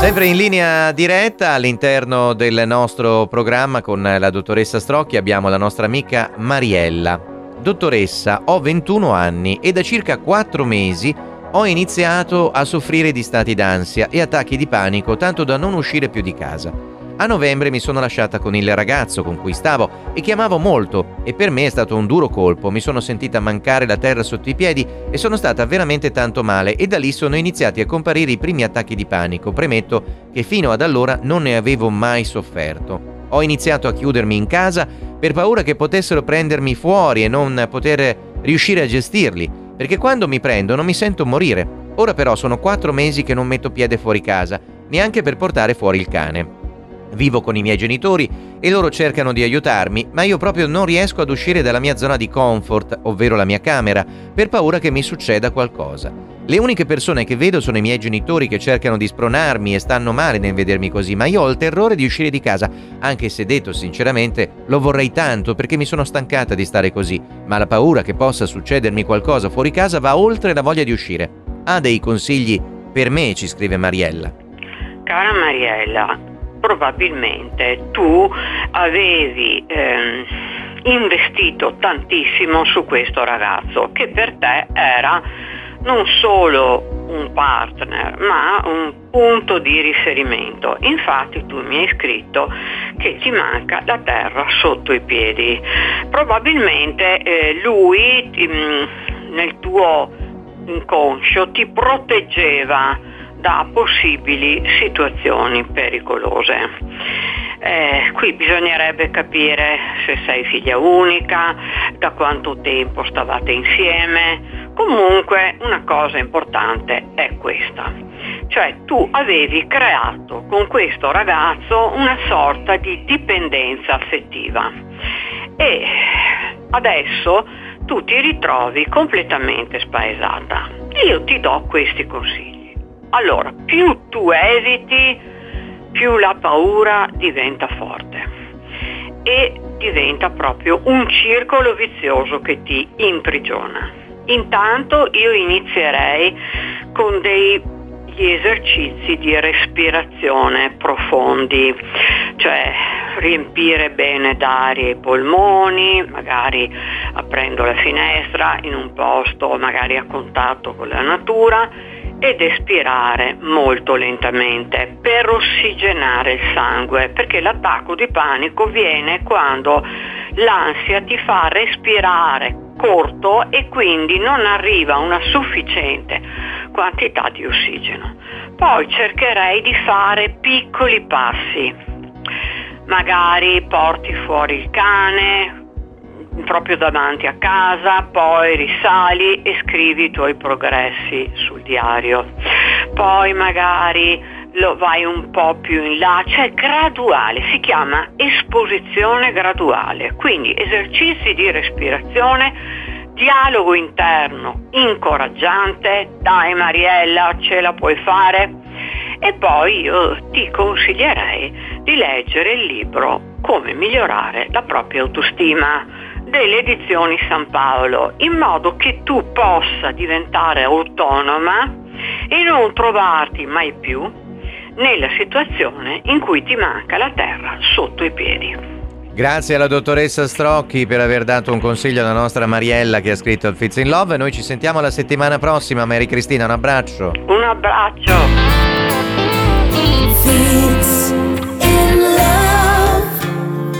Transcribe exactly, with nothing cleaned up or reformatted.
Sempre in linea diretta all'interno del nostro programma con la dottoressa Strocchi abbiamo la nostra amica Mariella. Dottoressa, ho ventuno anni e da circa quattro mesi ho iniziato a soffrire di stati d'ansia e attacchi di panico tanto da non uscire più di casa. A novembre mi sono lasciata con il ragazzo con cui stavo e che amavo molto e per me è stato un duro colpo, mi sono sentita mancare la terra sotto i piedi e sono stata veramente tanto male e da lì sono iniziati a comparire i primi attacchi di panico. Premetto che fino ad allora non ne avevo mai sofferto. Ho iniziato a chiudermi in casa per paura che potessero prendermi fuori e non poter riuscire a gestirli, perché quando mi prendono mi sento morire. Ora però sono quattro mesi che non metto piede fuori casa, neanche per portare fuori il cane. Vivo con i miei genitori e loro cercano di aiutarmi, ma io proprio non riesco ad uscire dalla mia zona di comfort, ovvero la mia camera, per paura che mi succeda qualcosa. Le uniche persone che vedo sono i miei genitori che cercano di spronarmi e stanno male nel vedermi così, ma io ho il terrore di uscire di casa, anche se detto sinceramente lo vorrei tanto perché mi sono stancata di stare così, ma la paura che possa succedermi qualcosa fuori casa va oltre la voglia di uscire. Ha dei consigli per me, ci scrive Mariella. Cara Mariella, probabilmente tu avevi ehm, investito tantissimo su questo ragazzo che per te era non solo un partner ma un punto di riferimento. Infatti tu mi hai scritto che ti manca la terra sotto i piedi. Probabilmente eh, lui ti, mh, nel tuo inconscio ti proteggeva da possibili situazioni pericolose. Eh, qui bisognerebbe capire se sei figlia unica, da quanto tempo stavate insieme. Comunque una cosa importante è questa, cioè tu avevi creato con questo ragazzo una sorta di dipendenza affettiva e adesso tu ti ritrovi completamente spaesata. Io ti do questi consigli. Allora, più tu eviti, più la paura diventa forte e diventa proprio un circolo vizioso che ti imprigiona. Intanto io inizierei con degli esercizi di respirazione profondi, cioè riempire bene d'aria i polmoni, magari aprendo la finestra in un posto magari a contatto con la natura, ed espirare molto lentamente per ossigenare il sangue, perché l'attacco di panico viene quando l'ansia ti fa respirare corto e quindi non arriva una sufficiente quantità di ossigeno. Poi cercherei di fare piccoli passi, magari porti fuori il cane proprio davanti a casa, poi risali e scrivi i tuoi progressi sul diario, poi magari lo vai un po' più in là, cioè graduale, si chiama esposizione graduale, quindi esercizi di respirazione, dialogo interno incoraggiante, dai Mariella, ce la puoi fare. E poi io ti consiglierei di leggere il libro Come migliorare la propria autostima delle edizioni San Paolo, in modo che tu possa diventare autonoma e non trovarti mai più nella situazione in cui ti manca la terra sotto i piedi. Grazie alla dottoressa Strocchi per aver dato un consiglio alla nostra Mariella che ha scritto il Fits in Love. Noi ci sentiamo la settimana prossima. Mary Cristina, un abbraccio. Un abbraccio.